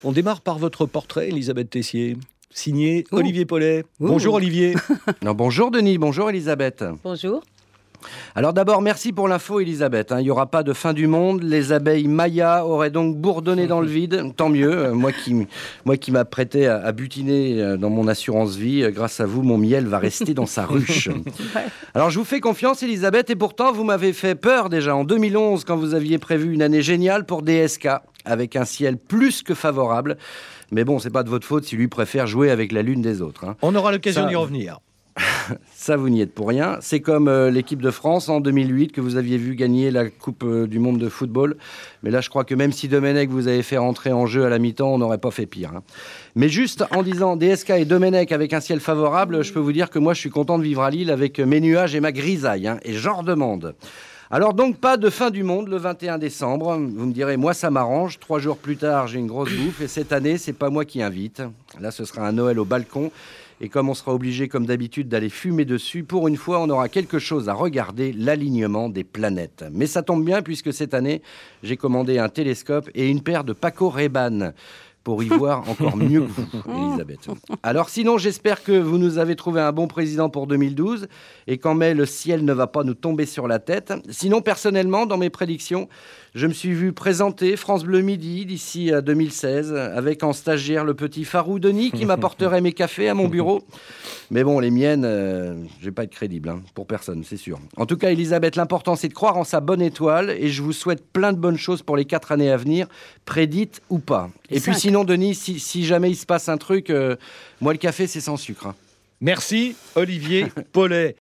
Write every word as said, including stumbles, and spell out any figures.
On démarre par votre portrait, Elisabeth Tessier, signé Ouh. Olivier Paulet. Ouh. Bonjour Olivier. Non, bonjour Denis, bonjour Elisabeth. Bonjour. Alors d'abord, merci pour l'info Elisabeth. Hein. Il n'y aura pas de fin du monde. Les abeilles Maya auraient donc bourdonné dans le vide. Tant mieux. Euh, moi qui, moi qui m'apprêtais à, à butiner euh, dans mon assurance vie, euh, grâce à vous, mon miel va rester dans sa ruche. Ouais. Alors je vous fais confiance Elisabeth, et pourtant vous m'avez fait peur déjà en deux mille onze quand vous aviez prévu une année géniale pour D S K, avec un ciel plus que favorable. Mais bon, c'est pas de votre faute si lui préfère jouer avec la lune des autres. Hein. On aura l'occasion Ça- d'y revenir. Ça, vous n'y êtes pour rien. C'est comme euh, l'équipe de France en deux mille huit que vous aviez vu gagner la Coupe euh, du Monde de football. Mais là, je crois que même si Domenech vous avez fait rentrer en jeu à la mi-temps, on n'aurait pas fait pire. Hein. Mais juste en disant D S K et Domenech avec un ciel favorable, je peux vous dire que moi, je suis content de vivre à Lille avec mes nuages et ma grisaille. Hein, et j'en redemande. Alors donc, pas de fin du monde le vingt et un décembre. Vous me direz, moi, ça m'arrange. Trois jours plus tard, j'ai une grosse bouffe. Et cette année, c'est pas moi qui invite. Là, ce sera un Noël au balcon. Et comme on sera obligé, comme d'habitude, d'aller fumer dessus, pour une fois, on aura quelque chose à regarder, l'alignement des planètes. Mais ça tombe bien, puisque cette année, j'ai commandé un télescope et une paire de Paco Rabanne pour y voir encore mieux que vous, Elisabeth. Alors sinon, j'espère que vous nous avez trouvé un bon président pour deux mille douze et qu'en mai, le ciel ne va pas nous tomber sur la tête. Sinon, personnellement, dans mes prédictions, je me suis vu présenter France Bleu Midi d'ici à deux mille seize avec en stagiaire le petit Farou Denis qui m'apporterait mes cafés à mon bureau. Mais bon, les miennes, euh, je vais pas être crédible, hein, pour personne, c'est sûr. En tout cas, Elisabeth, l'important, c'est de croire en sa bonne étoile et je vous souhaite plein de bonnes choses pour les quatre années à venir, prédites ou pas. Et Cinq. puis sinon, Denis, si, si jamais il se passe un truc, euh, moi, le café, c'est sans sucre. Hein. Merci Olivier Paulet.